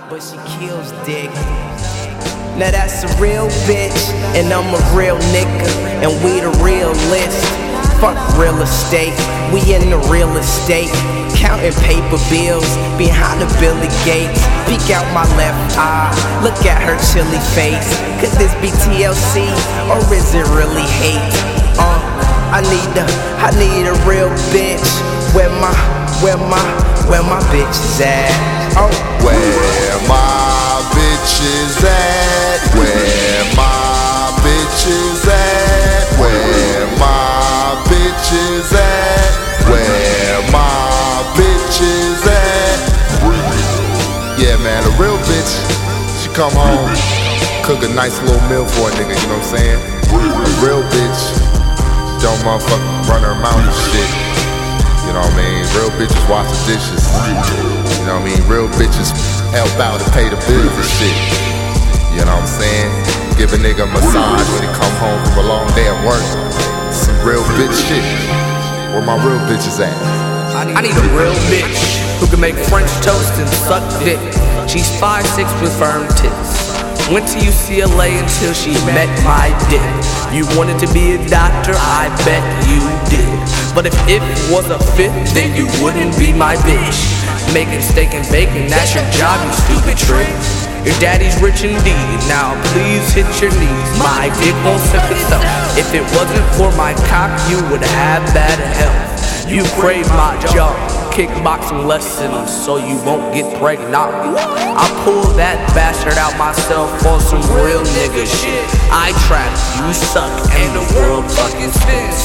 but she kills dick. Now that's a real bitch, and I'm a real nigga, and we the realest. Fuck real estate, we in the real estate, counting paper bills behind the Billy Gates. Peek out my left eye, look at her chilly face. Could this be TLC, or is it really hate? I need a real bitch. Where my bitch is at? Oh, where my bitch is at? Where my bitch is at? Where my bitch is at? Where my bitch is at? Yeah, man, a real bitch, she come home, cook a nice little meal for a nigga, you know what I'm saying? A real bitch don't motherfucker run her mouth and shit. You know what I mean? Real bitches wash the dishes. You know what I mean? Real bitches help out and pay the bills and shit. You know what I'm saying? Give a nigga a massage when he come home from a long day at work. Some real bitch shit. Where my real bitches at? I need a real bitch who can make French toast and suck dick. She's 5'6" with firm tits. Went to UCLA until she met my dick. You wanted to be a doctor, I bet you did. But if it was a fit, then you wouldn't be my bitch. Making steak and bacon, that's your job, you stupid trick. Your daddy's rich indeed, now please hit your knees. My dick won't suck itself. If it wasn't for my cock, you would have bad health. You crave my junk, kickboxing lessons so you won't get pregnant. I pull that bastard out myself on some real nigga shit. I trap, you suck, and the world fucking spins.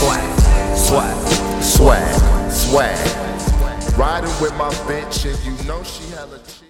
Swag. Riding with my bitch and you know she hella cheap.